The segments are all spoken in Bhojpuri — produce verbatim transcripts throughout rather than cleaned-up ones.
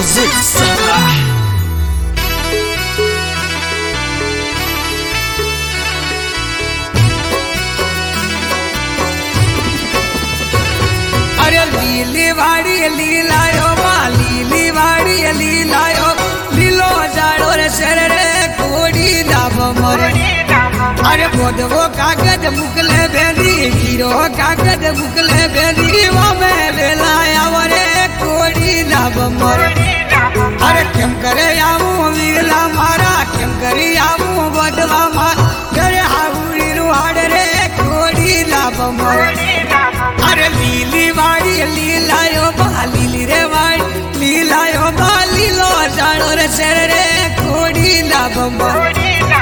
Music. अरे लीली वाड़ी लीलायो बा लीली वाड़ी लीलायो लीलो जाड़ो रे शर रे कोड़ी दाब मोरे अरे बोधवो कागज मुकले बेली हीरो कागज मुकले बेली वा में वेलाया वरे कोड़ी दाब मोरे अरे केम करे आऊ वीला मारा केम करे आऊ बदवा मा करे हाउरी रुहाड़ रे कोड़ी दाब मोरे अरे लीली वाड़ी लीलायो बा लीली रे वाड़ी लीलायो बा लीलो जाड़ो रे शर रे कोड़ी दाब मोरे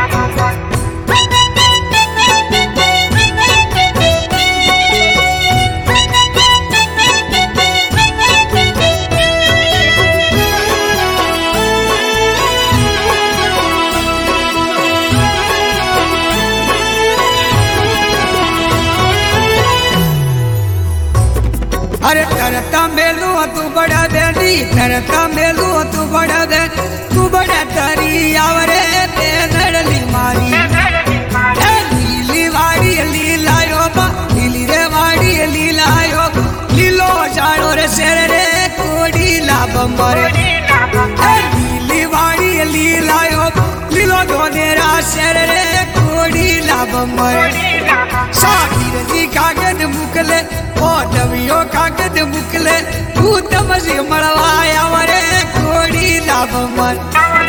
अरे तरता मेलू तू बड़ा बेली तरता मेलू तू बड़ा दे तू बड़ा तरी आवरे ते नड़ली मारी ए लीली वाड़ी लीलायो बा लीली रे वाड़ी लीलायो लीलो जाड़ो रे शर रे कोड़ी लाभ मरे ए लीली वाड़ी लीलायो लीलो दोनेरा शर रे कोड़ी लाभ मरे साहिर जी कागज मुकले ओ दवियो कागज मुकले तू तमसी मड़वाया वरे कोड़ी लाभ मर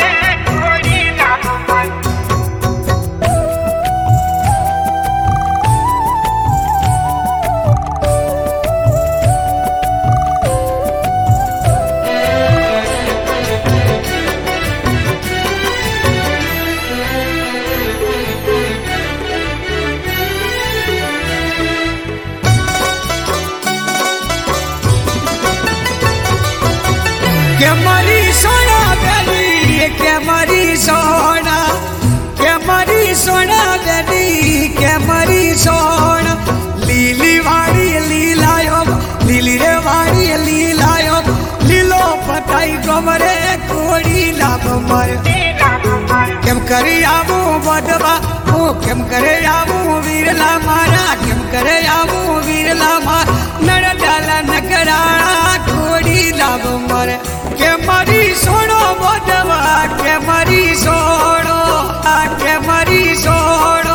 के मरी सोना बेली के मरी सोना के मरी सोना बेली के मरी सोना लीली वाड़ी लीलायो लीली रे वाड़ी लीलायो लीलो पताई गोमरे कोड़ी लाभ मर केम करे आबू बदवा ओ केम करे आबू वीरला मारा केम करे आबू वीरला मा नड़ डाला नकरा कोड़ी लाभ मर के मरी सोनो बदवा के मरी सोनो के मरी सोनो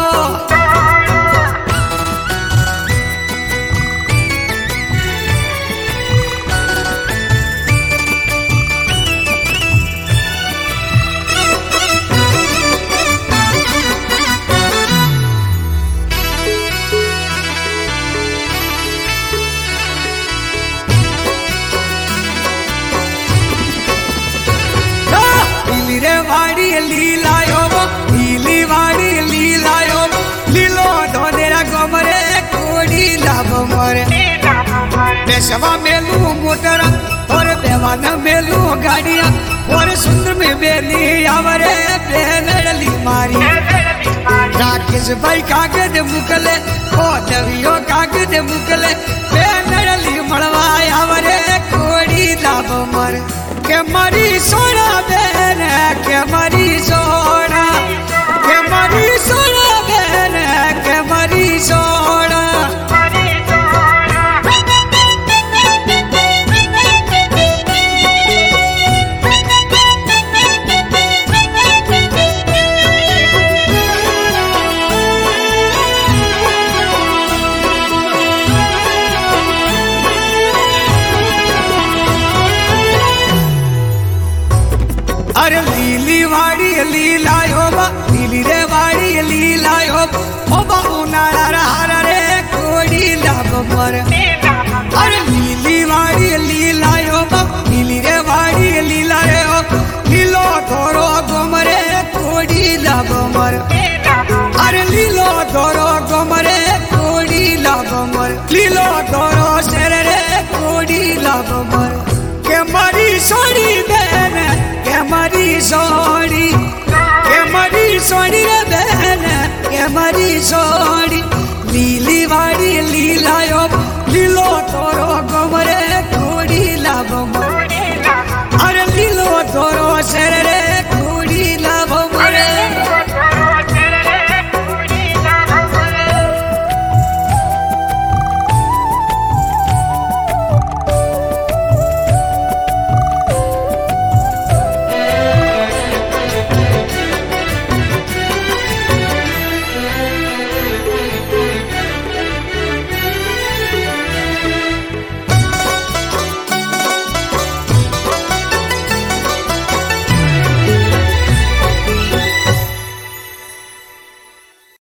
वाड़ी लीलायो लीली वाड़ी लीलायो लीलो धोनेरा गोमरे कोड़ी लाभ मरे बेसवा मेलू मोटरा और बेवाना मेलू गाड़िया और सुंदर में बेली आवरे बेनड़ली मारी राकेश भाई कागज मुकले ओ दवियो कागज मुकले बेनड़ली मड़वाय आवरे कोड़ी लाभ मरे के मरी सोना बेन के मरी सोना के मरी सोना बेन के मरी सोना अरे लीली वाड़ी लीलायो बा लीली रे वाड़ी लीलायो ओ बा उनारा हरा रे कोड़ी लाभ मर अरे लीली वाड़ी लीलायो बा लीली रे वाड़ी लीलायो लीलो धोरो गोमरे कोड़ी लाभ मर अरे लीलो धोरो गोमरे कोड़ी लाभ मर लीलो धोरो शर रे कोड़ी लाभ मर के मरी सोनी बेन के